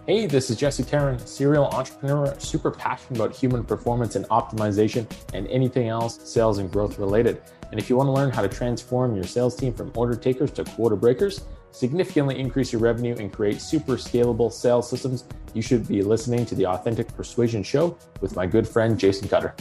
Hey, this is Jesse Tarrant, serial entrepreneur, super passionate about human performance and optimization and anything else sales and growth related. And if you want to learn how to transform your sales team from order takers to quota breakers, significantly increase your revenue and create super scalable sales systems, you should be listening to the Authentic Persuasion Show with my good friend, Jason Cutter.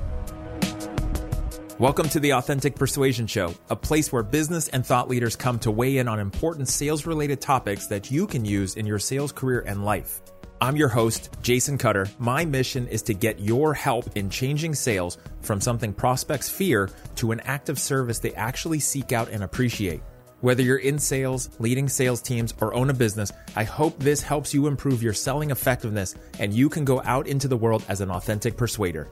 Welcome to the Authentic Persuasion Show, a place where business and thought leaders come to weigh in on important sales-related topics that you can use in your sales career and life. I'm your host, Jason Cutter. My mission is to get your help in changing sales from something prospects fear to an act of service they actually seek out and appreciate. Whether you're in sales, leading sales teams, or own a business, I hope this helps you improve your selling effectiveness and you can go out into the world as an authentic persuader.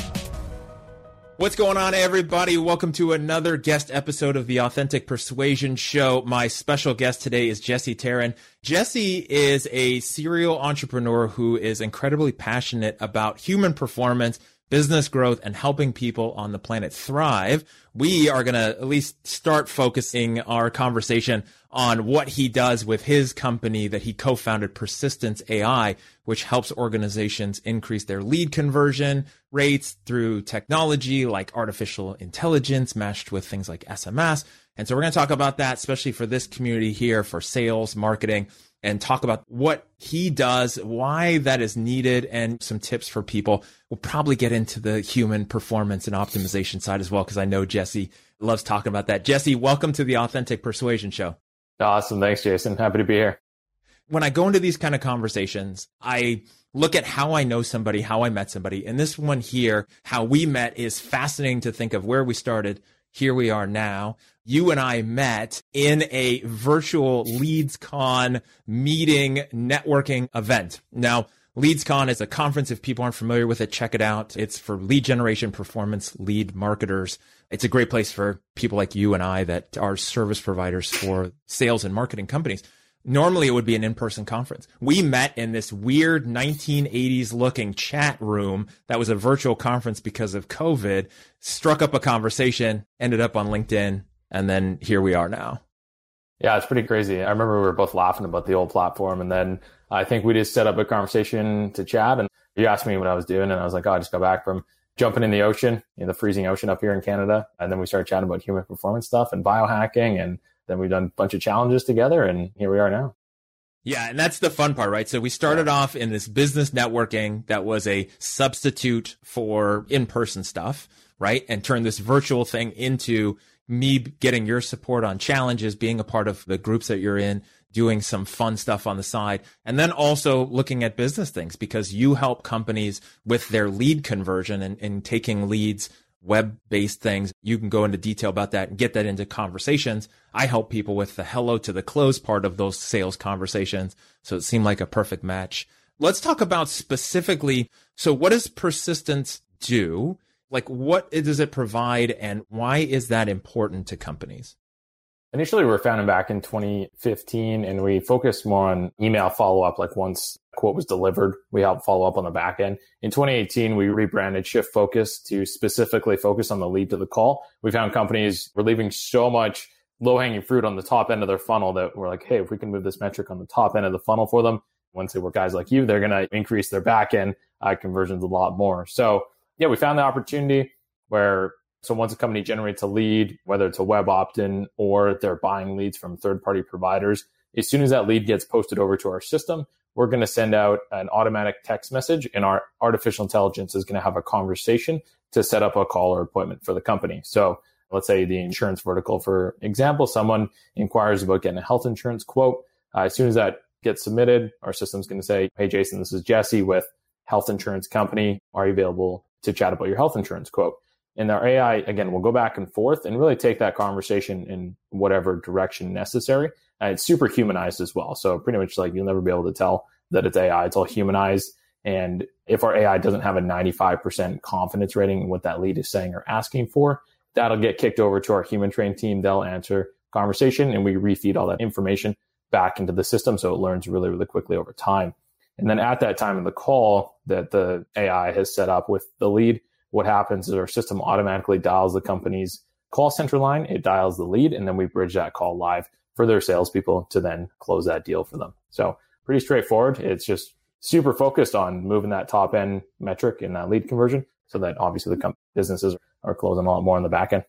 What's going on, everybody? Welcome to another guest episode of the Authentic Persuasion Show. My special guest today is Jesse Tarrant. Jesse is a serial entrepreneur who is incredibly passionate about human performance, business growth, and helping people on the planet thrive. We are going to at least start focusing our conversation on what he does with his company that he co-founded, Persistence AI, which helps organizations increase their lead conversion rates through technology like artificial intelligence matched with things like SMS. And so we're going to talk about that, especially for this community here for sales, marketing, and talk about what he does, why that is needed, and some tips for people. We'll probably get into the human performance and optimization side as well, because I know Jesse loves talking about that. Jesse, welcome to the Authentic Persuasion Show. Awesome. Thanks, Jason. Happy to be here. When I go into these kind of conversations, I look at how I know somebody, how I met somebody. And this one here, how we met, is fascinating to think of where we started. Here we are now. You and I met in a virtual LeadsCon meeting networking event. Now, LeadsCon is a conference. If people aren't familiar with it, check it out. It's for lead generation, performance, lead marketers. It's a great place for people like you and I that are service providers for sales and marketing companies. Normally, it would be an in-person conference. We met in this weird 1980s looking chat room that was a virtual conference because of COVID, struck up a conversation, ended up on LinkedIn, and then here we are now. Yeah, it's pretty crazy. I remember we were both laughing about the old platform, and then I think we just set up a conversation to chat, and you asked me what I was doing, and I was like, oh, I just got back from jumping in the ocean, in the freezing ocean up here in Canada. And then we started chatting about human performance stuff and biohacking, and then we've done a bunch of challenges together, and here we are now. Yeah, and that's the fun part, right? So we started off in this business networking that was a substitute for in-person stuff, right? And turned this virtual thing into me getting your support on challenges, being a part of the groups that you're in, doing some fun stuff on the side, and then also looking at business things because you help companies with their lead conversion and taking leads, web-based things. You can go into detail about that and get that into conversations. I help people with the hello to the close part of those sales conversations. So it seemed like a perfect match. Let's talk about specifically, so what does Persistence do? Like, what does it provide, and why is that important to companies? Initially, we were founded back in 2015, and we focused more on email follow-up. Like once a quote was delivered, we helped follow up on the back end. In 2018, we rebranded Shift Focus to specifically focus on the lead to the call. We found companies were leaving so much low-hanging fruit on the top end of their funnel that we're like, hey, if we can move this metric on the top end of the funnel for them, once they were guys like you, they're going to increase their back end conversions a lot more. So yeah, we found the opportunity where so once a company generates a lead, whether it's a web opt-in or they're buying leads from third-party providers, as soon as that lead gets posted over to our system, we're going to send out an automatic text message, and our artificial intelligence is going to have a conversation to set up a call or appointment for the company. So let's say the insurance vertical, for example, someone inquires about getting a health insurance quote. As soon as that gets submitted, our system's going to say, hey, Jason, this is Jesse with Health Insurance Company. Are you available to chat about your health insurance quote? And our AI, again, will go back and forth and really take that conversation in whatever direction necessary. And it's super humanized as well. So pretty much like you'll never be able to tell that it's AI. It's all humanized. And if our AI doesn't have a 95% confidence rating in what that lead is saying or asking for, that'll get kicked over to our human trained team. They'll answer conversation and we refeed all that information back into the system. So it learns really, really quickly over time. And then at that time of the call that the AI has set up with the lead, what happens is our system automatically dials the company's call center line. It dials the lead, and then we bridge that call live for their salespeople to then close that deal for them. So pretty straightforward. It's just super focused on moving that top end metric in that lead conversion so that obviously the businesses are closing a lot more on the back end.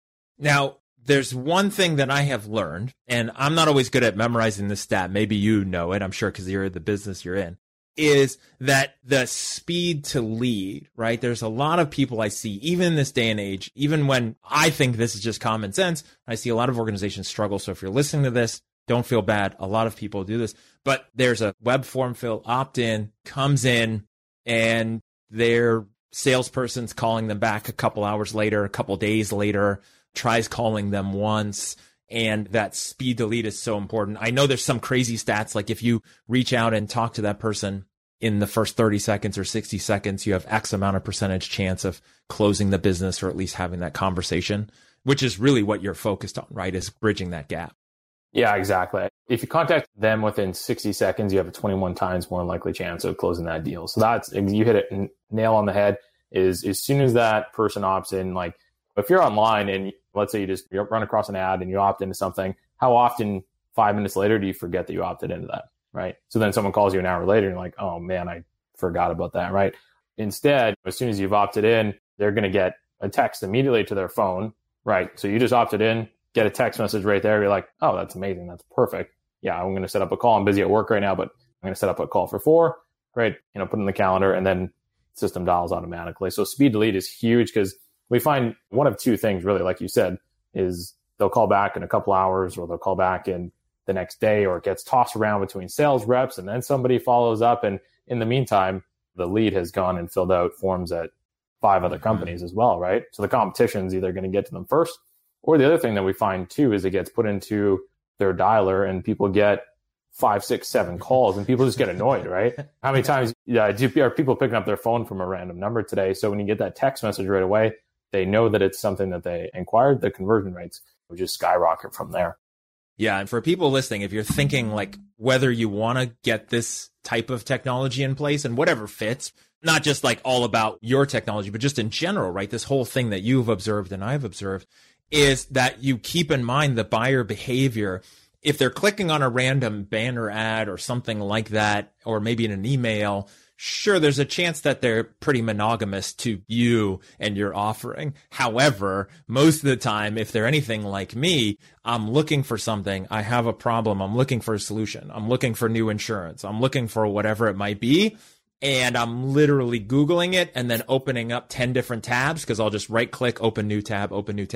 Now, there's one thing that I have learned, and I'm not always good at memorizing this stat. Maybe you know it, I'm sure, because you're the business you're in, is that the speed to lead, right? There's a lot of people I see, even in this day and age, even when I think this is just common sense, I see a lot of organizations struggle. So if you're listening to this, don't feel bad. A lot of people do this, but there's a web form fill opt-in, comes in, and their salesperson's calling them back a couple hours later, a couple days later, tries calling them once, and that speed to lead is so important. I know there's some crazy stats, like if you reach out and talk to that person in the first 30 seconds or 60 seconds, you have X amount of percentage chance of closing the business or at least having that conversation, which is really what you're focused on, right? Is bridging that gap. Yeah, exactly. If you contact them within 60 seconds, you have a 21 times more likely chance of closing that deal. So you hit it nail on the head. Is as soon as that person opts in, like if you're online and let's say you run across an ad and you opt into something, how often 5 minutes later do you forget that you opted into that, right? So then someone calls you an hour later and you're like, oh man, I forgot about that, right? Instead, as soon as you've opted in, they're going to get a text immediately to their phone, right? So you just opted in, get a text message right there. You're like, oh, that's amazing. That's perfect. Yeah, I'm going to set up a call. I'm busy at work right now, but I'm going to set up a call for 4. Great. Put in the calendar and then system dials automatically. So speed to lead is huge because we find one of two things really, like you said, is they'll call back in a couple hours or they'll call back in the next day, or it gets tossed around between sales reps and then somebody follows up. And in the meantime, the lead has gone and filled out forms at 5 other companies as well, right? So the competition's either going to get to them first, or the other thing that we find too is it gets put into their dialer and people get 5, 6, 7 calls and people just get annoyed, right? How many times are people picking up their phone from a random number today? So when you get that text message right away, they know that it's something that they inquired, the conversion rates will just skyrocket from there. Yeah. And for people listening, if you're thinking like whether you want to get this type of technology in place and whatever fits, not just like all about your technology, but just in general, right? This whole thing that you've observed and I've observed is that you keep in mind the buyer behavior. If they're clicking on a random banner ad or something like that, or maybe in an email, sure, there's a chance that they're pretty monogamous to you and your offering. However, most of the time, if they're anything like me, I'm looking for something. I have a problem. I'm looking for a solution. I'm looking for new insurance. I'm looking for whatever it might be. And I'm literally Googling it and then opening up 10 different tabs because I'll just right click, open new tab,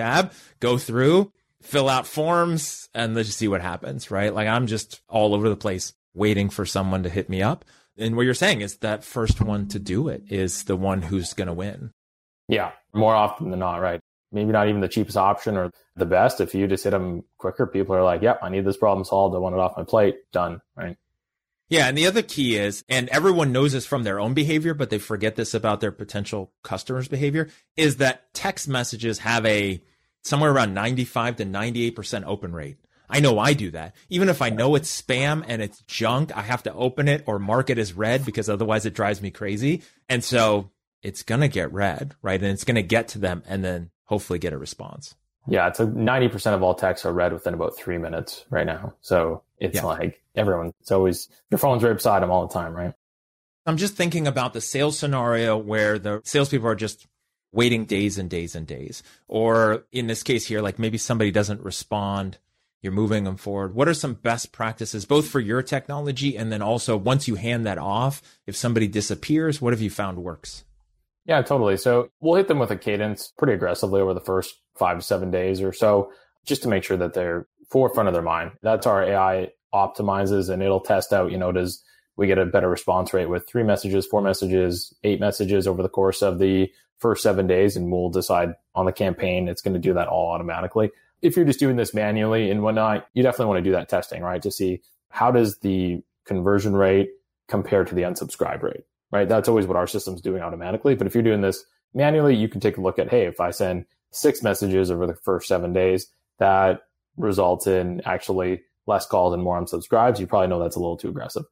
go through, fill out forms, and let's just see what happens, right? Like I'm just all over the place waiting for someone to hit me up. And what you're saying is that first one to do it is the one who's going to win. Yeah, more often than not, right? Maybe not even the cheapest option or the best. If you just hit them quicker, people are like, yep, I need this problem solved. I want it off my plate. Done, right? Yeah. And the other key is, and everyone knows this from their own behavior, but they forget this about their potential customers' behavior, is that text messages have a somewhere around 95 to 98% open rate. I know I do that. Even if I know it's spam and it's junk, I have to open it or mark it as read because otherwise it drives me crazy. And so it's going to get read, right? And it's going to get to them and then hopefully get a response. Yeah, it's 90% of all texts are read within about 3 minutes right now. So it's like it's always, your phone's right beside them all the time, right? I'm just thinking about the sales scenario where the salespeople are just waiting days and days and days. Or in this case here, like maybe somebody doesn't respond. You're moving them forward. What are some best practices, both for your technology and then also once you hand that off, if somebody disappears, what have you found works? Yeah, totally. So we'll hit them with a cadence pretty aggressively over the first 5 to 7 days or so, just to make sure that they're forefront of their mind. That's our AI optimizes, and it'll test out, does we get a better response rate with 3 messages, 4 messages, 8 messages over the course of the first 7 days, and we'll decide on the campaign. It's going to do that all automatically. If you're just doing this manually and whatnot, you definitely want to do that testing, right? To see how does the conversion rate compare to the unsubscribe rate, right? That's always what our system's doing automatically. But if you're doing this manually, you can take a look at, hey, if I send 6 messages over the first 7 days, that results in actually less calls and more unsubscribes. You probably know that's a little too aggressive.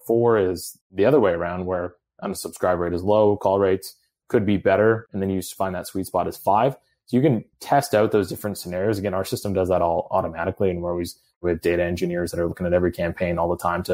4 is the other way around, where unsubscribe rate is low, call rates could be better, and then you find that sweet spot is 5. So you can test out those different scenarios. Again, our system does that all automatically, and we have data engineers that are looking at every campaign all the time to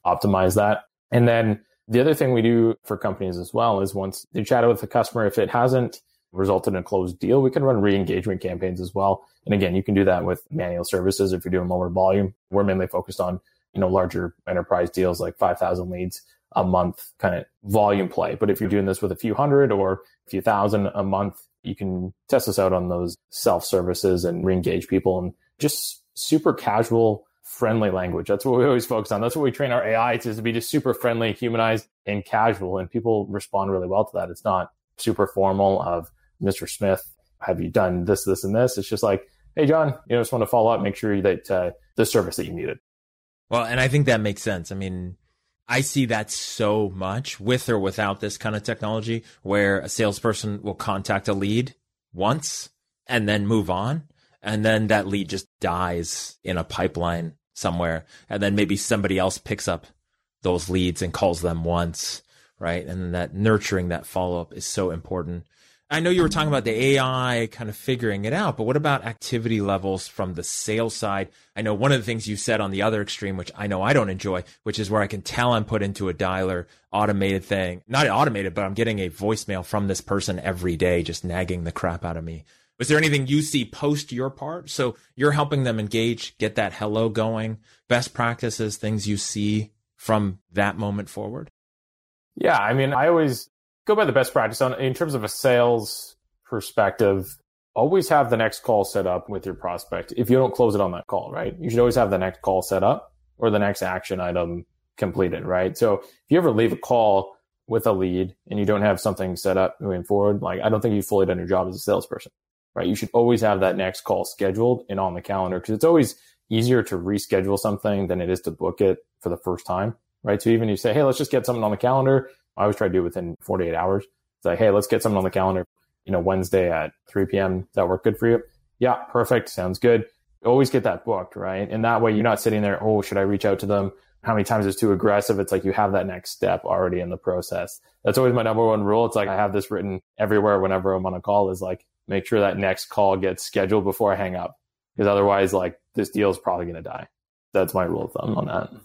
optimize that. And then the other thing we do for companies as well is once they chat with the customer, if it hasn't resulted in a closed deal, we can run re-engagement campaigns as well. And again, you can do that with manual services if you're doing lower volume. We're mainly focused on, larger enterprise deals like 5,000 leads a month kind of volume play. But if you're doing this with a few hundred or a few thousand a month, you can test us out on those self-services and re-engage people and just super casual, friendly language. That's what we always focus on. That's what we train our AI to be just super friendly, humanized, and casual. And people respond really well to that. It's not super formal of Mr. Smith, have you done this, this, and this? It's just like, hey, John, just want to follow up, make sure that the service that you needed. Well, and I think that makes sense. I mean, I see that so much with or without this kind of technology where a salesperson will contact a lead once and then move on. And then that lead just dies in a pipeline somewhere. And then maybe somebody else picks up those leads and calls them once, right? And that nurturing, that follow-up is so important. I know you were talking about the AI kind of figuring it out, but what about activity levels from the sales side? I know one of the things you said on the other extreme, which I know I don't enjoy, which is where I can tell I'm put into a dialer automated thing, not automated, but I'm getting a voicemail from this person every day, just nagging the crap out of me. Was there anything you see post your part? So you're helping them engage, get that hello going, best practices, things you see from that moment forward? Yeah, I mean, I always go by the best practice in terms of a sales perspective. Always have the next call set up with your prospect. If you don't close it on that call, right? You should always have the next call set up or the next action item completed, right? So if you ever leave a call with a lead and you don't have something set up moving forward, like I don't think you've fully done your job as a salesperson, right? You should always have that next call scheduled and on the calendar because it's always easier to reschedule something than it is to book it for the first time, right? So even you say, hey, let's just get something on the calendar. I always try to do it within 48 hours. It's like, hey, let's get something on the calendar, Wednesday at 3 p.m. Does that work good for you? Yeah, perfect. Sounds good. Always get that booked, right? And that way you're not sitting there, oh, should I reach out to them? How many times is too aggressive? It's like you have that next step already in the process. That's always my number one rule. It's like I have this written everywhere whenever I'm on a call is like, make sure that next call gets scheduled before I hang up. Because otherwise, like this deal is probably going to die. That's my rule of thumb on that.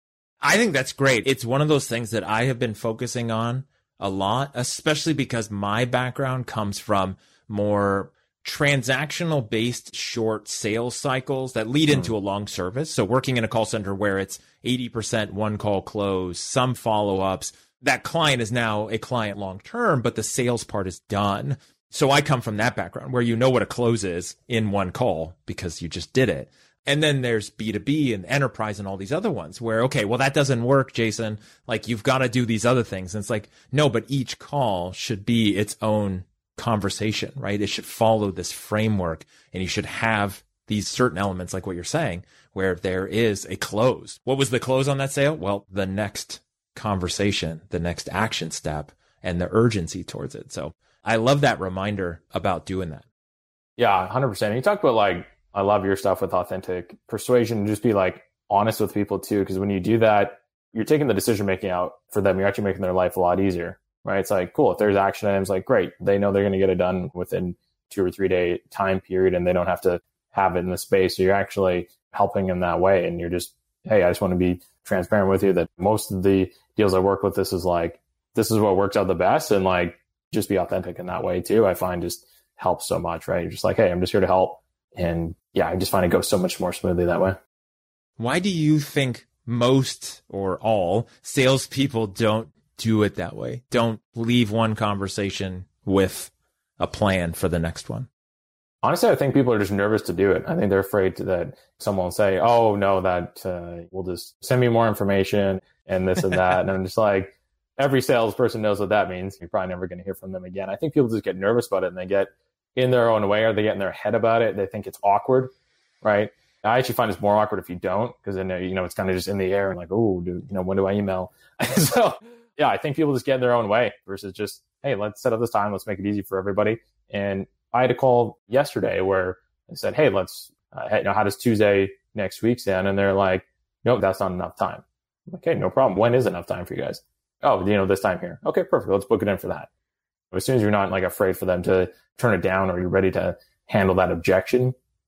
I think that's great. It's one of those things that I have been focusing on a lot, especially because my background comes from more transactional based short sales cycles that lead into a long service. So working in a call center where it's 80% one call close, some follow-ups, that client is now a client long term, but the sales part is done. So I come from that background where you know what a close is in one call because you just did it. And then there's B2B and enterprise and all these other ones where, okay, well, that doesn't work, Jason. Like you've got to do these other things. And it's like, no, but each call should be its own conversation, right? It should follow this framework and you should have these certain elements like what you're saying, where there is a close. What was the close on that sale? Well, the next conversation, the next action step and the urgency towards it. So I love that reminder about doing that. Yeah, 100%. And you talk about like, I love your stuff with authentic persuasion. Just be like honest with people too. Because when you do that, you're taking the decision making out for them. You're actually making their life a lot easier, right? It's like, cool. If there's action items, like great. They know they're going to get it done within 2 or 3 day time period and they don't have to have it in the space. So you're actually helping them that way. And you're just, hey, I just want to be transparent with you that most of the deals I work with, this is what works out the best. And like, just be authentic in that way too. I find just helps so much, right? You're just like, hey, I'm just here to help. And yeah, I just find it goes so much more smoothly that way. Why do you think most or all salespeople don't do it that way? Don't leave one conversation with a plan for the next one? Honestly, I think people are just nervous to do it. I think they're afraid that someone will say, oh, no, that will just send me more information and this and that. And I'm just like, every salesperson knows what that means. You're probably never going to hear from them again. I think people just get nervous about it and they get in their own way, or they get in their head about it. They think it's awkward, right? I actually find it's more awkward if you don't, because then, it's kind of just in the air and like, oh, dude, when do I email? So yeah, I think people just get in their own way versus just, hey, let's set up this time. Let's make it easy for everybody. And I had a call yesterday where I said, hey, let's, how does Tuesday next week sound? And they're like, nope, that's not enough time. Okay, no problem. When is enough time for you guys? Oh, this time here. Okay, perfect. Let's book it in for that. As soon as you're not like afraid for them to turn it down or you're ready to handle that objection,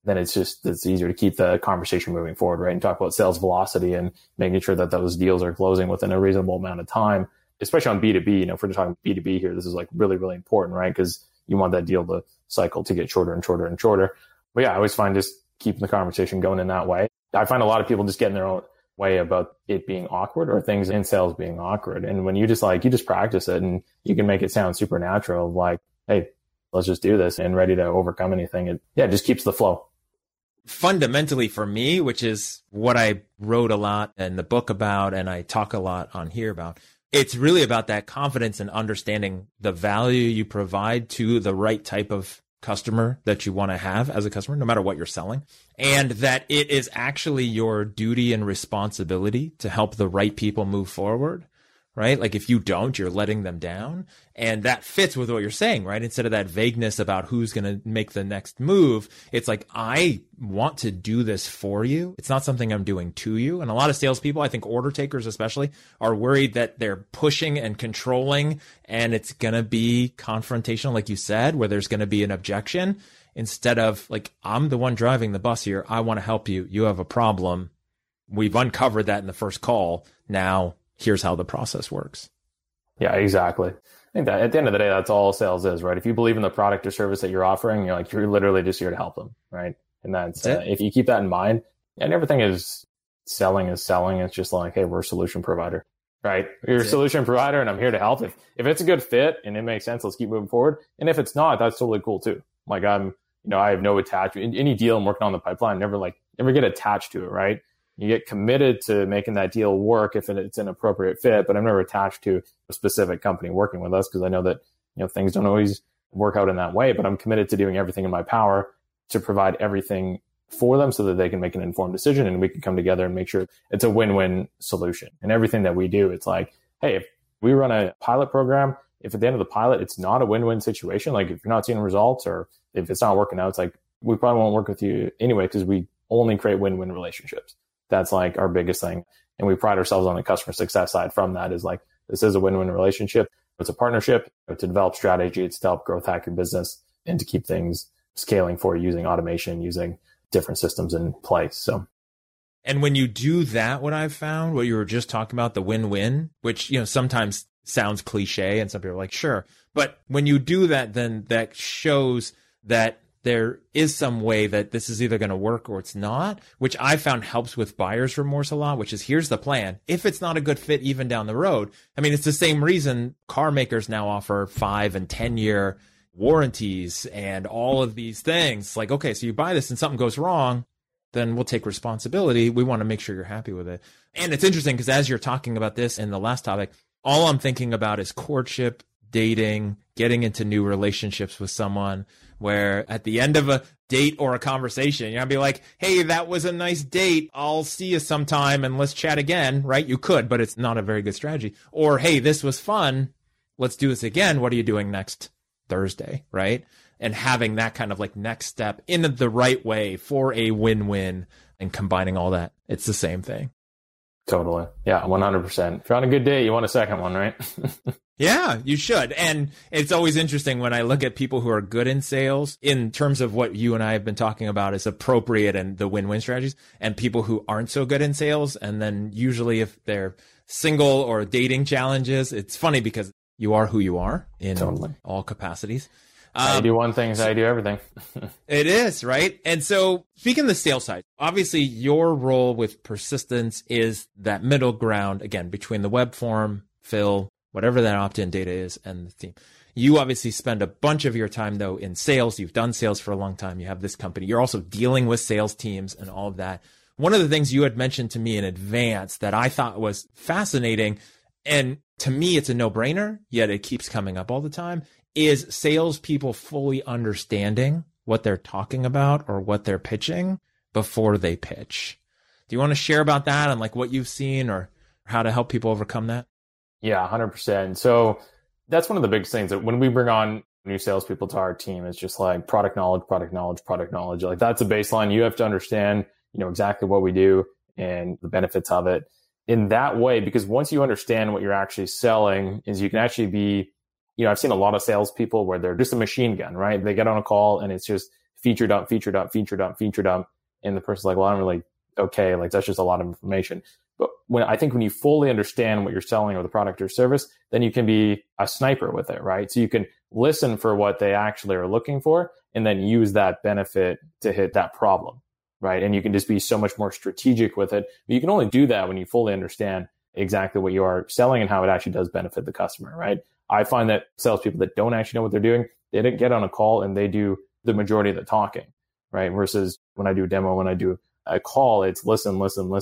then it's easier to keep the conversation moving forward, right? And talk about sales velocity and making sure that those deals are closing within a reasonable amount of time, especially on B2B. If we're talking B2B here, this is like really, really important, right? Because you want that deal to cycle to get shorter and shorter and shorter. But yeah, I always find just keeping the conversation going in that way. I find a lot of people just get in their own way about it being awkward or things in sales being awkward. And when you just practice it and you can make it sound supernatural, like, hey, let's just do this and ready to overcome anything. It just keeps the flow. Fundamentally for me, which is what I wrote a lot in the book about, and I talk a lot on here about, it's really about that confidence and understanding the value you provide to the right type of customer that you want to have as a customer, no matter what you're selling, and that it is actually your duty and responsibility to help the right people move forward, right? Like if you don't, you're letting them down. And that fits with what you're saying, right? Instead of that vagueness about who's going to make the next move, it's like, I want to do this for you. It's not something I'm doing to you. And a lot of salespeople, I think order takers especially, are worried that they're pushing and controlling and it's going to be confrontational, like you said, where there's going to be an objection, instead of like, I'm the one driving the bus here. I want to help you. You have a problem. We've uncovered that in the first call. Now, here's how the process works. Yeah, exactly. I think that at the end of the day, that's all sales is, right? If you believe in the product or service that you're offering, you're literally just here to help them, right? And that's if you keep that in mind, and everything is selling. It's just like, hey, we're a solution provider, right? You're a solution provider, and I'm here to help. If it's a good fit and it makes sense, let's keep moving forward. And if it's not, that's totally cool too. Like I have no attachment. Any deal I'm working on the pipeline, never get attached to it, right? You get committed to making that deal work if it's an appropriate fit, but I'm never attached to a specific company working with us because I know that, things don't always work out in that way, but I'm committed to doing everything in my power to provide everything for them so that they can make an informed decision and we can come together and make sure it's a win-win solution. And everything that we do, it's like, hey, if we run a pilot program, if at the end of the pilot, it's not a win-win situation, like if you're not seeing results or if it's not working out, it's like, we probably won't work with you anyway because we only create win-win relationships. That's like our biggest thing. And we pride ourselves on the customer success side from that is like, this is a win-win relationship. It's a partnership to develop strategy. It's to help growth hack your business and to keep things scaling for you using automation, using different systems in place. So, and when you do that, what I've found, what you were just talking about, the win-win, which, sometimes sounds cliche and some people are like, sure. But when you do that, then that shows that there is some way that this is either going to work or it's not, which I found helps with buyer's remorse a lot, which is here's the plan. If it's not a good fit, even down the road, it's the same reason car makers now offer 5 and 10 year warranties and all of these things. Like, okay, so you buy this and something goes wrong, then we'll take responsibility. We want to make sure you're happy with it. And it's interesting because as you're talking about this in the last topic, all I'm thinking about is courtship, dating, getting into new relationships with someone, where at the end of a date or a conversation, you're gonna be like, hey, that was a nice date. I'll see you sometime and let's chat again, right? You could, but it's not a very good strategy. Or, hey, this was fun. Let's do this again. What are you doing next Thursday, right? And having that kind of like next step in the right way for a win-win and combining all that. It's the same thing. Totally. Yeah, 100%. If you're on a good day, you want a second one, right? Yeah, you should. And it's always interesting when I look at people who are good in sales in terms of what you and I have been talking about is appropriate and the win-win strategies, and people who aren't so good in sales. And then usually if they're single or dating challenges, it's funny because you are who you are in all capacities. I do one thing is I do everything. It is, right? And so speaking of the sales side, obviously your role with Persistence is that middle ground, again, between the web form, Phil, whatever that opt-in data is, and the team. You obviously spend a bunch of your time, though, in sales. You've done sales for a long time. You have this company. You're also dealing with sales teams and all of that. One of the things you had mentioned to me in advance that I thought was fascinating, and to me, it's a no-brainer, yet it keeps coming up all the time, is salespeople fully understanding what they're talking about or what they're pitching before they pitch. Do you want to share about that and like what you've seen or how to help people overcome that? Yeah, 100%. So that's one of the biggest things that when we bring on new salespeople to our team, it's just like product knowledge. Like that's a baseline. You have to understand, exactly what we do and the benefits of it in that way, because once you understand what you're actually selling is you can actually be, I've seen a lot of salespeople where they're just a machine gun, right? They get on a call and it's just feature dump, feature dump, feature dump, feature dump. And the person's like, well, I'm really okay. Like that's just a lot of information. But when you fully understand what you're selling or the product or service, then you can be a sniper with it, right? So you can listen for what they actually are looking for and then use that benefit to hit that problem, right? And you can just be so much more strategic with it. But you can only do that when you fully understand exactly what you are selling and how it actually does benefit the customer, right? I find that salespeople that don't actually know what they're doing, they didn't get on a call and they do the majority of the talking, right? Versus when I do a demo, when I do a call, it's listen,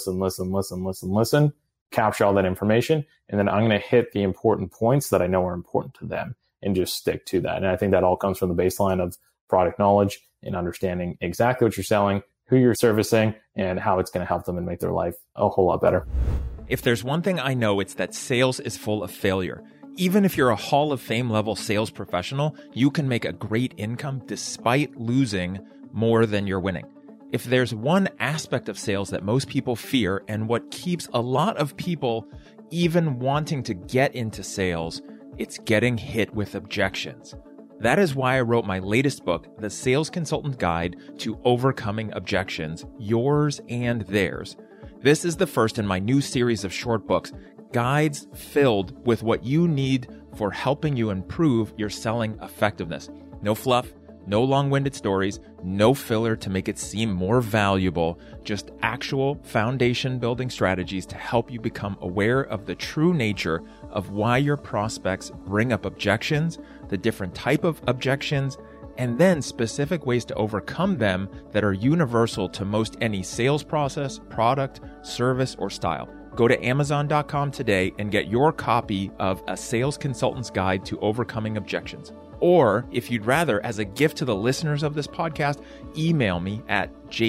capture all that information. And then I'm going to hit the important points that I know are important to them and just stick to that. And I think that all comes from the baseline of product knowledge and understanding exactly what you're selling, who you're servicing, and how it's going to help them and make their life a whole lot better. If there's one thing I know, it's that sales is full of failure. Even if you're a Hall of Fame level sales professional, you can make a great income despite losing more than you're winning. If there's one aspect of sales that most people fear and what keeps a lot of people even wanting to get into sales, it's getting hit with objections. That is why I wrote my latest book, The Sales Consultant Guide to Overcoming Objections, Yours and Theirs. This is the first in my new series of short books, guides filled with what you need for helping you improve your selling effectiveness. No fluff, no long-winded stories, no filler to make it seem more valuable, just actual foundation-building strategies to help you become aware of the true nature of why your prospects bring up objections, the different type of objections, and then specific ways to overcome them that are universal to most any sales process, product, service, or style. Go to Amazon.com today and get your copy of A Sales Consultant's Guide to Overcoming Objections. Or if you'd rather, as a gift to the listeners of this podcast, email me at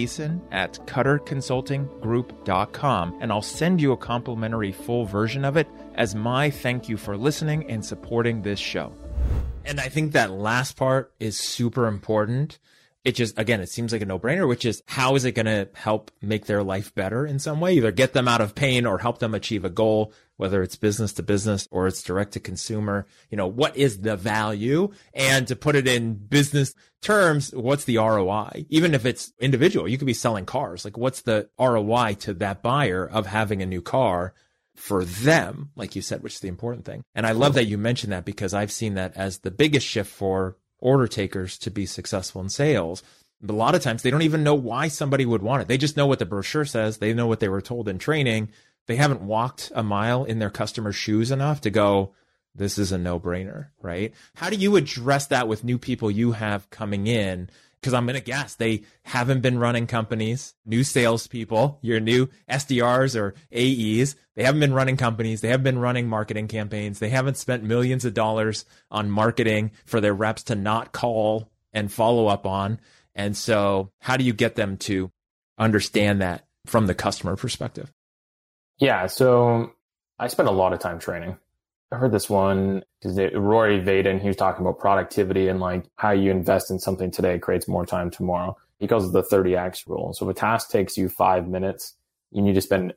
jason@cutterconsultinggroup.com and I'll send you a complimentary full version of it as my thank you for listening and supporting this show. And I think that last part is super important. It just, again, it seems like a no-brainer, which is how is it going to help make their life better in some way? Either get them out of pain or help them achieve a goal, whether it's business to business or it's direct to consumer. You know, what is the value? And to put it in business terms, what's the ROI? Even if it's individual, you could be selling cars. Like, what's the ROI to that buyer of having a new car for them, like you said, which is the important thing. And I love that you mentioned that because I've seen that as the biggest shift for order takers to be successful in sales. But a lot of times they don't even know why somebody would want it. They just know what the brochure says. They know what they were told in training. They haven't walked a mile in their customer's shoes enough to go, this is a no-brainer, right? How do you address that with new people you have coming in? Because I'm going to guess they haven't been running companies, new salespeople, your new SDRs or AEs. They haven't been running companies. They haven't been running marketing campaigns. They haven't spent millions of dollars on marketing for their reps to not call and follow up on. And so how do you get them to understand that from the customer perspective? Yeah, so I spent a lot of time training. I heard this one because Rory Vaden, he was talking about productivity and like how you invest in something today creates more time tomorrow. He calls it the 30X rule. So if a task takes you 5 minutes, you need to spend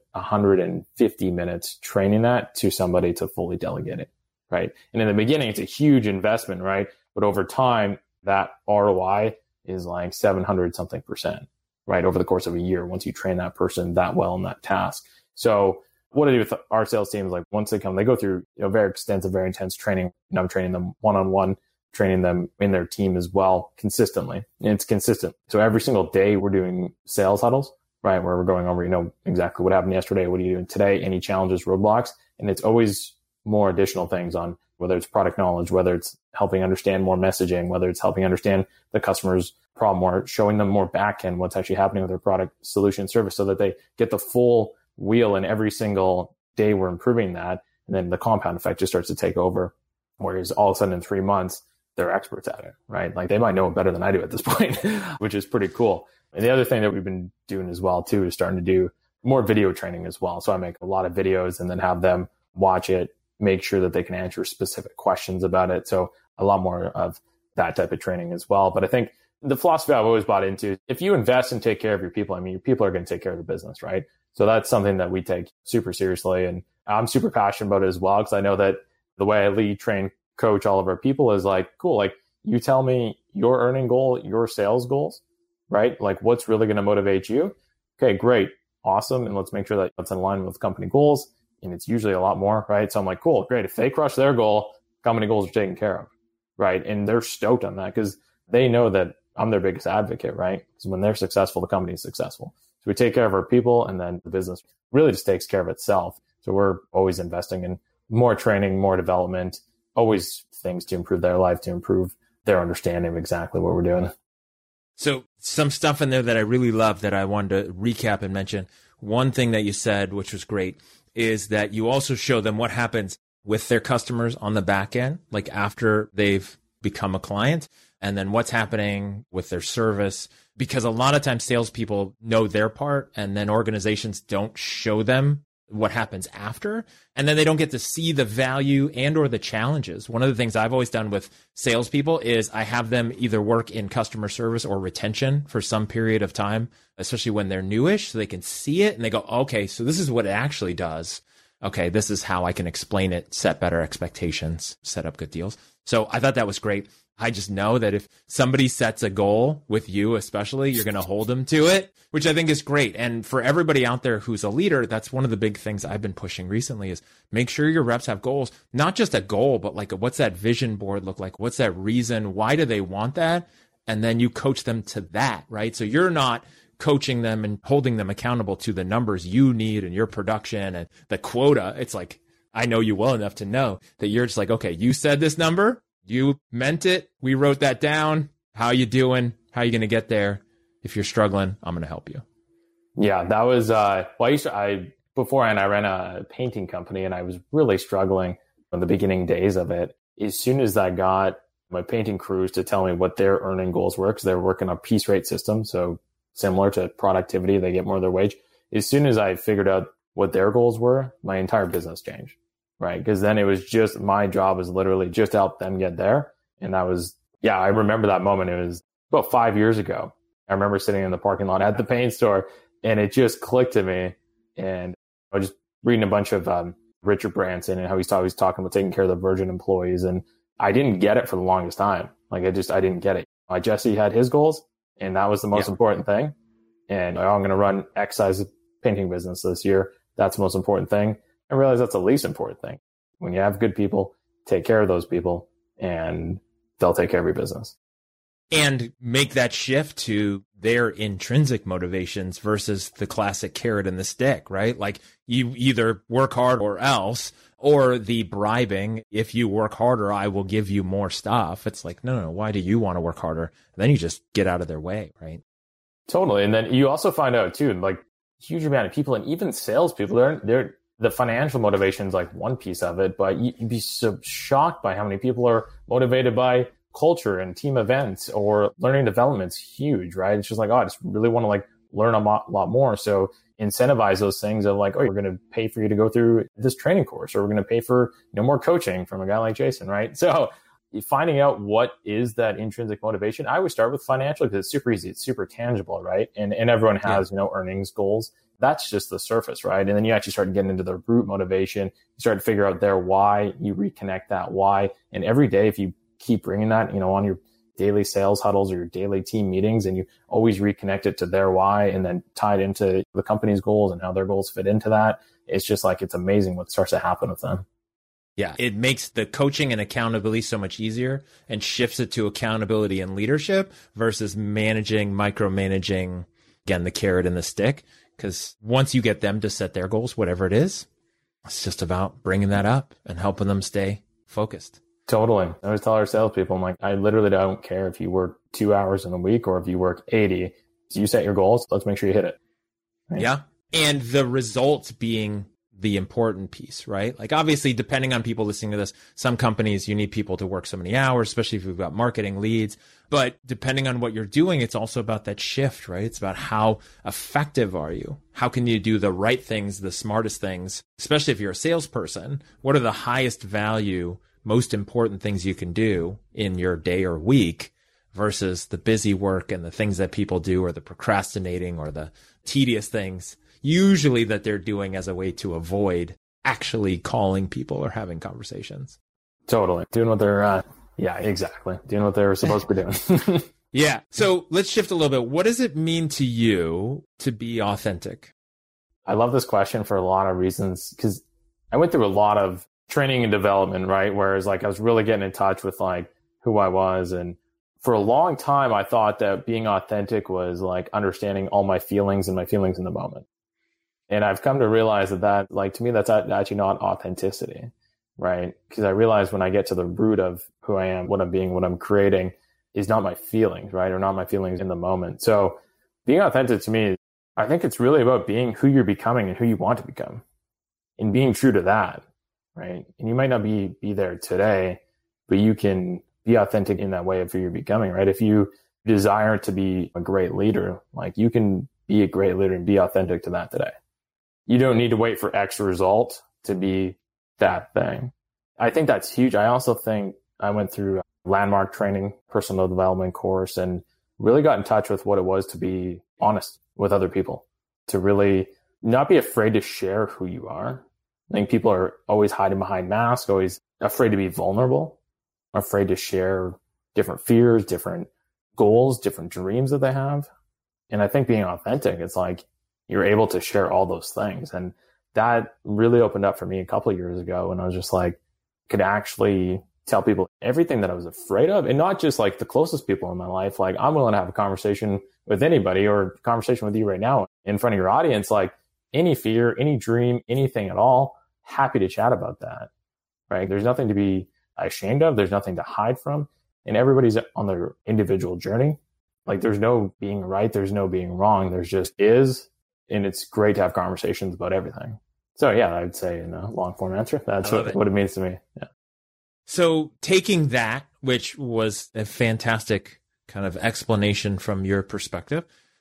150 minutes training that to somebody to fully delegate it, right? And in the beginning, it's a huge investment, right? But over time, that ROI is like 700 something %, right? Over the course of a year, once you train that person that well in that task. So what I do with our sales team is like once they come, they go through very extensive, very intense training. I'm training them one-on-one, training them in their team as well consistently. And it's consistent. So every single day we're doing sales huddles, right? Where we're going over, exactly what happened yesterday. What are you doing today? Any challenges, roadblocks? And it's always more additional things on whether it's product knowledge, whether it's helping understand more messaging, whether it's helping understand the customer's problem or showing them more back end, what's actually happening with their product, solution, service, so that they get the full wheel, and every single day we're improving that. And then the compound effect just starts to take over. Whereas all of a sudden in 3 months, they're experts at it, right? Like they might know it better than I do at this point, which is pretty cool. And the other thing that we've been doing as well too is starting to do more video training as well. So I make a lot of videos and then have them watch it, make sure that they can answer specific questions about it. So a lot more of that type of training as well. But I think the philosophy I've always bought into, if you invest and take care of your people, I mean, your people are going to take care of the business, right? So that's something that we take super seriously. And I'm super passionate about it as well, because I know that the way I lead, train, coach all of our people is like, cool, like you tell me your earning goal, your sales goals, right? Like what's really going to motivate you? Okay, great. Awesome. And let's make sure that that's in line with company goals. And it's usually a lot more, right? So I'm like, cool, great. If they crush their goal, company goals are taken care of, right? And they're stoked on that because they know that I'm their biggest advocate, right? Because when they're successful, the company is successful. So we take care of our people and then the business really just takes care of itself. So we're always investing in more training, more development, always things to improve their life, to improve their understanding of exactly what we're doing. So some stuff in there that I really love that I wanted to recap and mention. One thing that you said, which was great, is that you also show them what happens with their customers on the back end, like after they've become a client, and then what's happening with their service. Because a lot of times salespeople know their part and then organizations don't show them what happens after. And then they don't get to see the value and or the challenges. One of the things I've always done with salespeople is I have them either work in customer service or retention for some period of time, especially when they're newish, so they can see it and they go, okay, so this is what it actually does. Okay, this is how I can explain it, set better expectations, set up good deals. So I thought that was great. I just know that if somebody sets a goal with you, especially, you're going to hold them to it, which I think is great. And for everybody out there who's a leader, that's one of the big things I've been pushing recently is make sure your reps have goals, not just a goal, but like what's that vision board look like? What's that reason? Why do they want that? And then you coach them to that, right? So you're not coaching them and holding them accountable to the numbers you need and your production and the quota. It's like, I know you well enough to know that you're just like, okay, you said this number. You meant it. We wrote that down. How you doing? How you going to get there? If you're struggling, I'm going to help you. Yeah, that was, beforehand I ran a painting company and I was really struggling from the beginning days of it. As soon as I got my painting crews to tell me what their earning goals were, because they were working on a piece rate system. So similar to productivity, they get more of their wage. As soon as I figured out what their goals were, my entire business changed. Right. Because then it was just my job was literally just to help them get there. And that was, I remember that moment. It was about 5 years ago. I remember sitting in the parking lot at the paint store and it just clicked to me. And I was just reading a bunch of Richard Branson and how he's always talking about taking care of the Virgin employees. And I didn't get it for the longest time. Like I didn't get it. Jesse had his goals and that was the most important thing. And I'm going to run X size painting business this year. That's the most important thing. I realize that's the least important thing. When you have good people, take care of those people and they'll take care of your business. And make that shift to their intrinsic motivations versus the classic carrot and the stick, right? Like you either work hard or else, or the bribing. If you work harder, I will give you more stuff. It's like, no. Why do you want to work harder? And then you just get out of their way, right? Totally. And then you also find out too, like huge amount of people and even salespeople, they're the financial motivation is like one piece of it, but you'd be so shocked by how many people are motivated by culture and team events or learning development's huge, right? It's just like, I just really want to like learn a lot more. So incentivize those things of like, we're going to pay for you to go through this training course, or we're going to pay for more coaching from a guy like Jason, right? So finding out what is that intrinsic motivation, I would start with financial because it's super easy. It's super tangible, right? And everyone has, earnings goals. That's just the surface, right? And then you actually start getting into the root motivation. You start to figure out their why. You reconnect that why. And every day, if you keep bringing that, on your daily sales huddles or your daily team meetings, and you always reconnect it to their why and then tie it into the company's goals and how their goals fit into that, it's just like, it's amazing what starts to happen with them. Yeah, it makes the coaching and accountability so much easier and shifts it to accountability and leadership versus micromanaging, again, the carrot and the stick. Because once you get them to set their goals, whatever it is, it's just about bringing that up and helping them stay focused. Totally. I always tell our salespeople, I'm like, I literally don't care if you work 2 hours in a week or if you work 80. So you set your goals. Let's make sure you hit it. Right? Yeah. And the results being the important piece, right? Like obviously, depending on people listening to this, some companies, you need people to work so many hours, especially if you've got marketing leads. But depending on what you're doing, it's also about that shift, right? It's about how effective are you? How can you do the right things, the smartest things, especially if you're a salesperson? What are the highest value, most important things you can do in your day or week versus the busy work and the things that people do, or the procrastinating or the tedious things, usually that they're doing as a way to avoid actually calling people or having conversations. Totally. Doing what they're, exactly. Doing what they're supposed to be doing. Yeah. So let's shift a little bit. What does it mean to you to be authentic? I love this question for a lot of reasons because I went through a lot of training and development, right? Whereas like I was really getting in touch with like who I was. And for a long time, I thought that being authentic was like understanding all my feelings and my feelings in the moment. And I've come to realize that like, to me, that's actually not authenticity, right? Because I realize when I get to the root of who I am, what I'm being, what I'm creating is not my feelings, right? Or not my feelings in the moment. So being authentic to me, I think it's really about being who you're becoming and who you want to become and being true to that, right? And you might not be there today, but you can be authentic in that way of who you're becoming, right? If you desire to be a great leader, like you can be a great leader and be authentic to that today. You don't need to wait for X result to be that thing. I think that's huge. I also think I went through a landmark training, personal development course, and really got in touch with what it was to be honest with other people, to really not be afraid to share who you are. I think people are always hiding behind masks, always afraid to be vulnerable, afraid to share different fears, different goals, different dreams that they have. And I think being authentic, it's like you're able to share all those things. And that really opened up for me a couple of years ago when I was just like, could actually tell people everything that I was afraid of, and not just like the closest people in my life. Like I'm willing to have a conversation with anybody or a conversation with you right now in front of your audience, like any fear, any dream, anything at all, happy to chat about that, right? There's nothing to be ashamed of. There's nothing to hide from. And everybody's on their individual journey. Like there's no being right. There's no being wrong. There's just is. And it's great to have conversations about everything. So yeah, I would say in a long form answer, that's what it means to me. Yeah. So taking that, which was a fantastic kind of explanation from your perspective,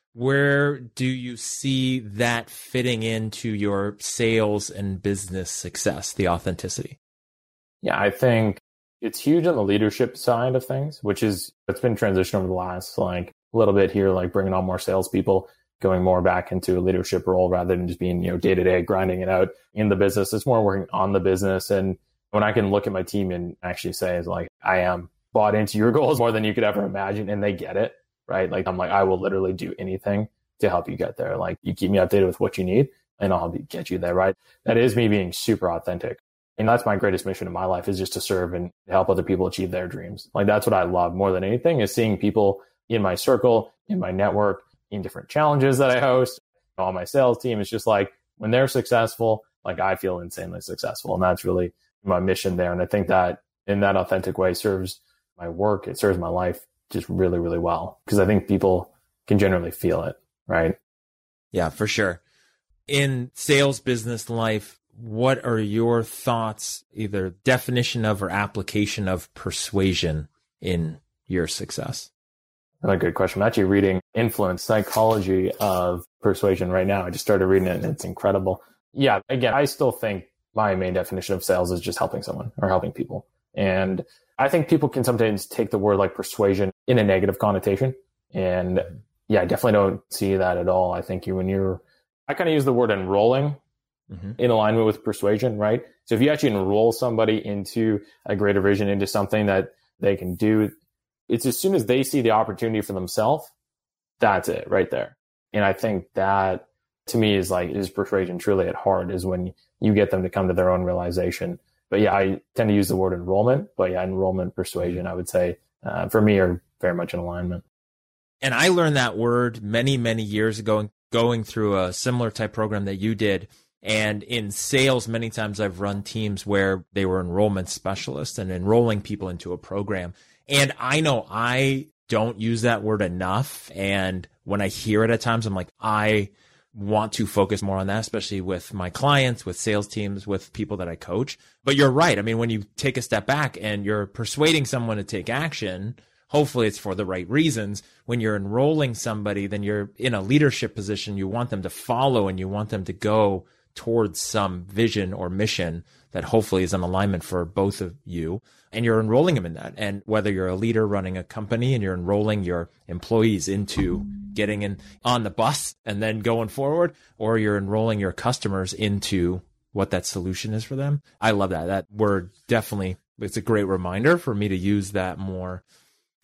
where do you see that fitting into your sales and business success, the authenticity? Yeah, I think it's huge on the leadership side of things, which is, it's been transitioned over the last like a little bit here, like bringing on more salespeople, going more back into a leadership role rather than just being, day to day grinding it out in the business. It's more working on the business. And when I can look at my team and actually say is like, I am bought into your goals more than you could ever imagine. And they get it, right? Like, I'm like, I will literally do anything to help you get there. Like you keep me updated with what you need and I'll get you there, right? That is me being super authentic. And that's my greatest mission in my life, is just to serve and help other people achieve their dreams. Like that's what I love more than anything, is seeing people in my circle, in my network, in different challenges that I host, on my sales team. It's just like when they're successful, like I feel insanely successful. And that's really my mission there. And I think that in that authentic way serves my work. It serves my life just really, really well, because I think people can generally feel it, right? Yeah, for sure. In sales business life, what are your thoughts, either definition of or application of persuasion in your success? Another good question. I'm actually reading Influence: Psychology of Persuasion right now. I just started reading it and it's incredible. Yeah, again, I still think my main definition of sales is just helping someone or helping people. And I think people can sometimes take the word like persuasion in a negative connotation. And yeah, I definitely don't see that at all. I think I kind of use the word enrolling in alignment with persuasion, right? So if you actually enroll somebody into a greater vision, into something that they can do, it's as soon as they see the opportunity for themselves, that's it right there. And I think that to me is persuasion truly at heart, is when you get them to come to their own realization. But yeah, I tend to use the word enrollment, but yeah, enrollment, persuasion, I would say for me are very much in alignment. And I learned that word many, many years ago, going through a similar type program that you did. And in sales, many times I've run teams where they were enrollment specialists and enrolling people into a program. And I know I don't use that word enough. And when I hear it at times, I'm like, I want to focus more on that, especially with my clients, with sales teams, with people that I coach. But you're right. I mean, when you take a step back and you're persuading someone to take action, hopefully it's for the right reasons. When you're enrolling somebody, then you're in a leadership position. You want them to follow and you want them to go towards some vision or mission that hopefully is in alignment for both of you. And you're enrolling them in that. And whether you're a leader running a company and you're enrolling your employees into getting in on the bus and then going forward, or you're enrolling your customers into what that solution is for them. I love that. That word definitely, it's a great reminder for me to use that more.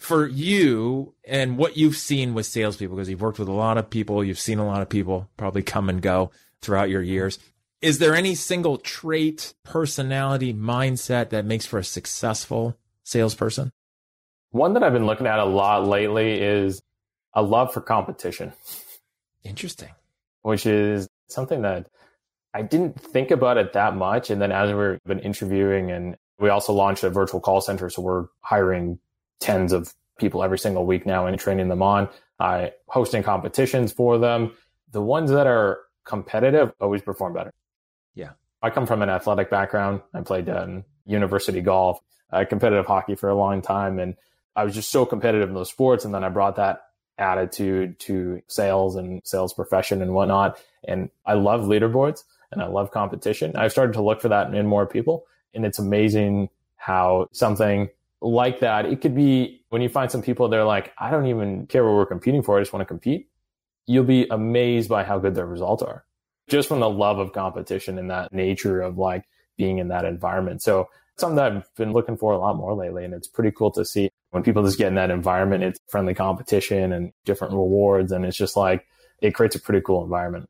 For you and what you've seen with salespeople, because you've worked with a lot of people, you've seen a lot of people probably come and go throughout your years. Is there any single trait, personality, mindset that makes for a successful salesperson? One that I've been looking at a lot lately is a love for competition. Interesting. Which is something that I didn't think about it that much. And then as we've been interviewing, and we also launched a virtual call center, so we're hiring tens of people every single week now and training them on, hosting competitions for them. The ones that are competitive always perform better. Yeah. I come from an athletic background. I played university golf, competitive hockey for a long time. And I was just so competitive in those sports. And then I brought that attitude to sales and sales profession and whatnot. And I love leaderboards and I love competition. I've started to look for that in more people. And it's amazing how something like that, it could be when you find some people, they're like, I don't even care what we're competing for. I just want to compete. You'll be amazed by how good their results are, just from the love of competition and that nature of like being in that environment. So something that I've been looking for a lot more lately. And it's pretty cool to see when people just get in that environment, it's friendly competition and different rewards. And it's just like, it creates a pretty cool environment.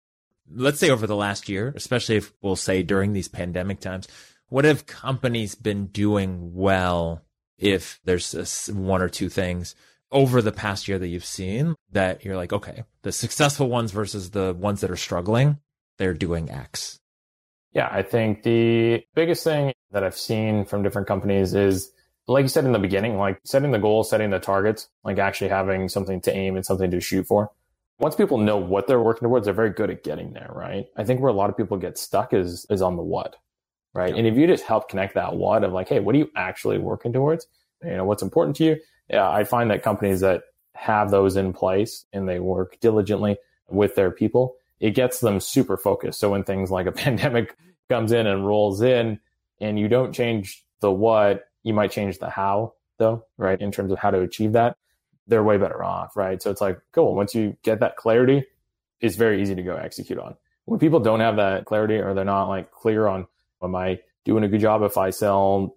Let's say over the last year, especially if we'll say during these pandemic times, what have companies been doing well if there's one or two things over the past year that you've seen that you're like, okay, the successful ones versus the ones that are struggling, they're doing X? Yeah, I think the biggest thing that I've seen from different companies is, like you said in the beginning, like setting the goals, setting the targets, like actually having something to aim and something to shoot for. Once people know what they're working towards, they're very good at getting there, right? I think where a lot of people get stuck is on the what, right? Yeah. And if you just help connect that what of like, hey, what are you actually working towards? You know, what's important to you? Yeah, I find that companies that have those in place and they work diligently with their people, it gets them super focused. So when things like a pandemic comes in and rolls in and you don't change the what, you might change the how though, right? In terms of how to achieve that, they're way better off, right? So it's like, cool. Once you get that clarity, it's very easy to go execute on. When people don't have that clarity or they're not like clear on, am I doing a good job if I sell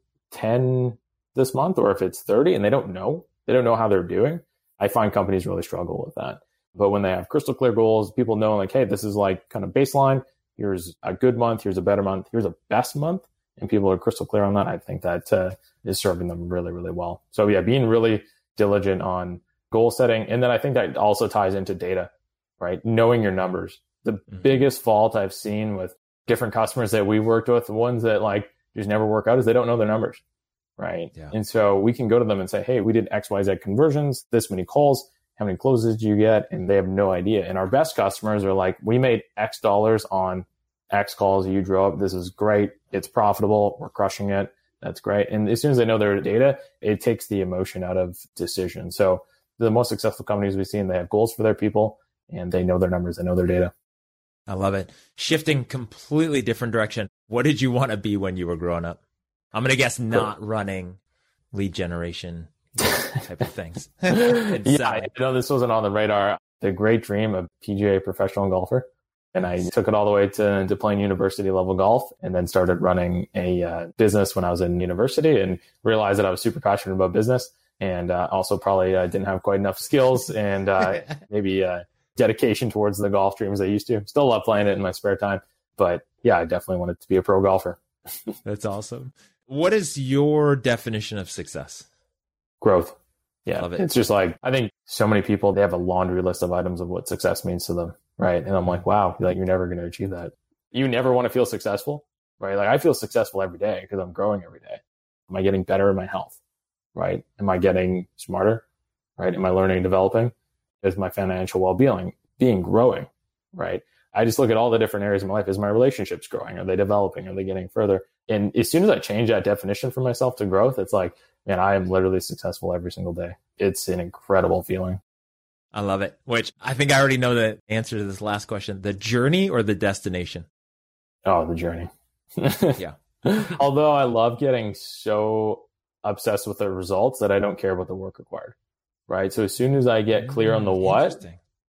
10 this month or if it's 30 and they don't know how they're doing, I find companies really struggle with that. But when they have crystal clear goals, people know like, hey, this is like kind of baseline. Here's a good month. Here's a better month. Here's a best month. And people are crystal clear on that. I think that is serving them really, really well. So yeah, being really diligent on goal setting. And then I think that also ties into data, right? Knowing your numbers. The biggest fault I've seen with different customers that we worked with, the ones that like just never work out, is they don't know their numbers, right? Yeah. And so we can go to them and say, hey, we did XYZ conversions, this many calls, how many closes did you get? And they have no idea. And our best customers are like, we made X dollars on X calls you drove. This is great. It's profitable. We're crushing it. That's great. And as soon as they know their data, it takes the emotion out of decision. So the most successful companies we've seen, they have goals for their people and they know their numbers, they know their data. I love it. Shifting completely different direction. What did you want to be when you were growing up? I'm going to guess not running lead generation type of things. Yeah, I know this wasn't on the radar. The great dream of PGA professional golfer. And I took it all the way to playing university level golf and then started running a business when I was in university and realized that I was super passionate about business and also probably didn't have quite enough skills and maybe dedication towards the golf dream as I used to. Still love playing it in my spare time. But yeah, I definitely wanted to be a pro golfer. That's awesome. What is your definition of success? Growth. Yeah. Love it. It's just like, I think so many people, they have a laundry list of items of what success means to them. Right. And I'm like, wow, like you're never going to achieve that. You never want to feel successful, right? Like I feel successful every day because I'm growing every day. Am I getting better in my health? Right. Am I getting smarter? Right. Am I learning and developing? Is my financial well-being growing? Right. I just look at all the different areas of my life. Is my relationships growing? Are they developing? Are they getting further? And as soon as I change that definition for myself to growth, it's like, man, I am literally successful every single day. It's an incredible feeling. I love it. Which I think I already know the answer to this last question. The journey or the destination? Oh, the journey. Yeah. Although I love getting so obsessed with the results that I don't care about the work required. Right. So as soon as I get clear on the what,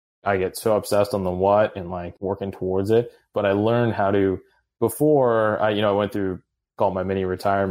I get so obsessed on the what and like working towards it. But I learned how to, before I went through, called my mini retirement,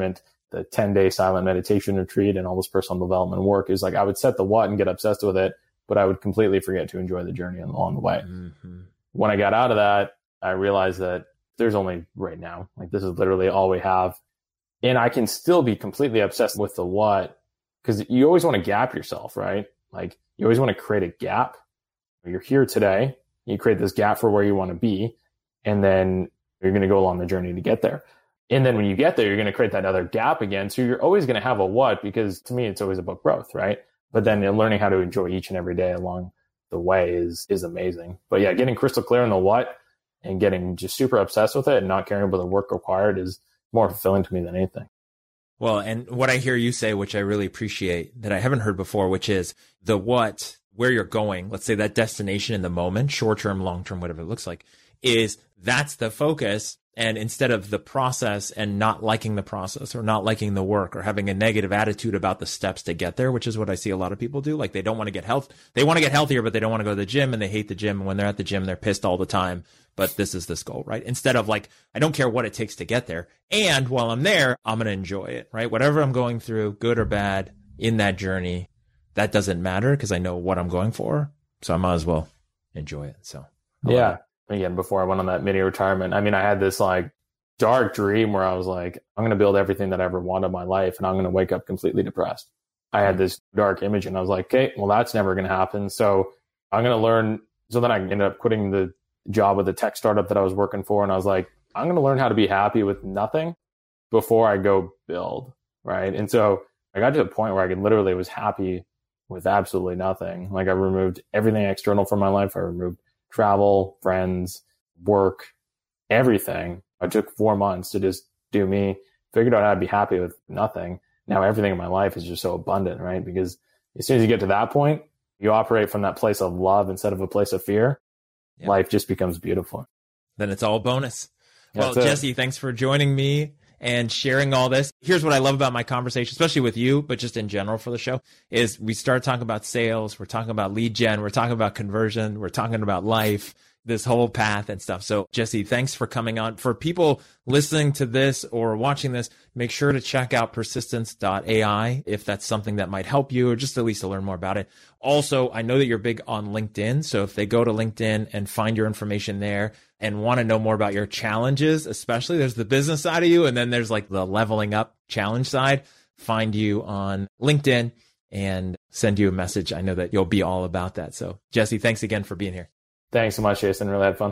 the 10-day silent meditation retreat and all this personal development work is like, I would set the what and get obsessed with it, but I would completely forget to enjoy the journey along the way. Mm-hmm. When I got out of that, I realized that there's only right now, like this is literally all we have. And I can still be completely obsessed with the what, because you always want to gap yourself, right? Like you always want to create a gap. You're here today, you create this gap for where you want to be, and then you're going to go along the journey to get there. And then when you get there, you're going to create that other gap again. So you're always going to have a what, because to me, it's always about growth, right? But then learning how to enjoy each and every day along the way is amazing. But yeah, getting crystal clear on the what and getting just super obsessed with it and not caring about the work required is more fulfilling to me than anything. Well, and what I hear you say, which I really appreciate that I haven't heard before, which is the what, where you're going, let's say that destination in the moment, short-term, long-term, whatever it looks like, is that's the focus. And instead of the process and not liking the process or not liking the work or having a negative attitude about the steps to get there, which is what I see a lot of people do. Like they don't want to get health. They want to get healthier, but they don't want to go to the gym and they hate the gym. And when they're at the gym, they're pissed all the time. But this is this goal, right? Instead of like, I don't care what it takes to get there. And while I'm there, I'm going to enjoy it, right? Whatever I'm going through, good or bad in that journey, that doesn't matter because I know what I'm going for. So I might as well enjoy it. So yeah. Again, before I went on that mini retirement, I mean, I had this like dark dream where I was like, I'm going to build everything that I ever wanted in my life and I'm going to wake up completely depressed. I had this dark image and I was like, okay, well, that's never going to happen. So I'm going to learn. So then I ended up quitting the job with the tech startup that I was working for. And I was like, I'm going to learn how to be happy with nothing before I go build. Right. And so I got to a point where I literally was happy with absolutely nothing. Like I removed everything external from my life. I removed travel, friends, work, everything. I took 4 months to just do me, figured out how to be happy with nothing. Now everything in my life is just so abundant, right? Because as soon as you get to that point, you operate from that place of love instead of a place of fear. Yep. Life just becomes beautiful. Then it's all bonus. Well, Jesse, thanks for joining me and sharing all this. Here's what I love about my conversation, especially with you, but just in general for the show, is we start talking about sales. We're talking about lead gen. We're talking about conversion. We're talking about life, this whole path and stuff. So Jesse, thanks for coming on. For people listening to this or watching this, make sure to check out persistence.ai if that's something that might help you or just at least to learn more about it. Also, I know that you're big on LinkedIn. So if they go to LinkedIn and find your information there and want to know more about your challenges, especially there's the business side of you and then there's like the leveling up challenge side, find you on LinkedIn and send you a message. I know that you'll be all about that. So Jesse, thanks again for being here. Thanks so much, Jason. Really had fun.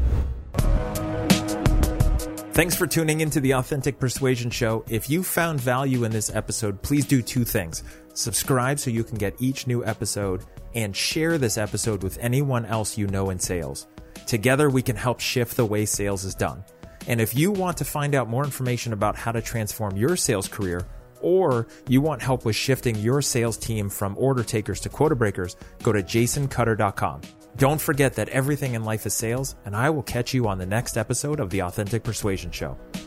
Thanks for tuning into the Authentic Persuasion Show. If you found value in this episode, please do 2 things. Subscribe so you can get each new episode and share this episode with anyone else you know in sales. Together, we can help shift the way sales is done. And if you want to find out more information about how to transform your sales career, or you want help with shifting your sales team from order takers to quota breakers, go to jasoncutter.com. Don't forget that everything in life is sales, and I will catch you on the next episode of the Authentic Persuasion Show.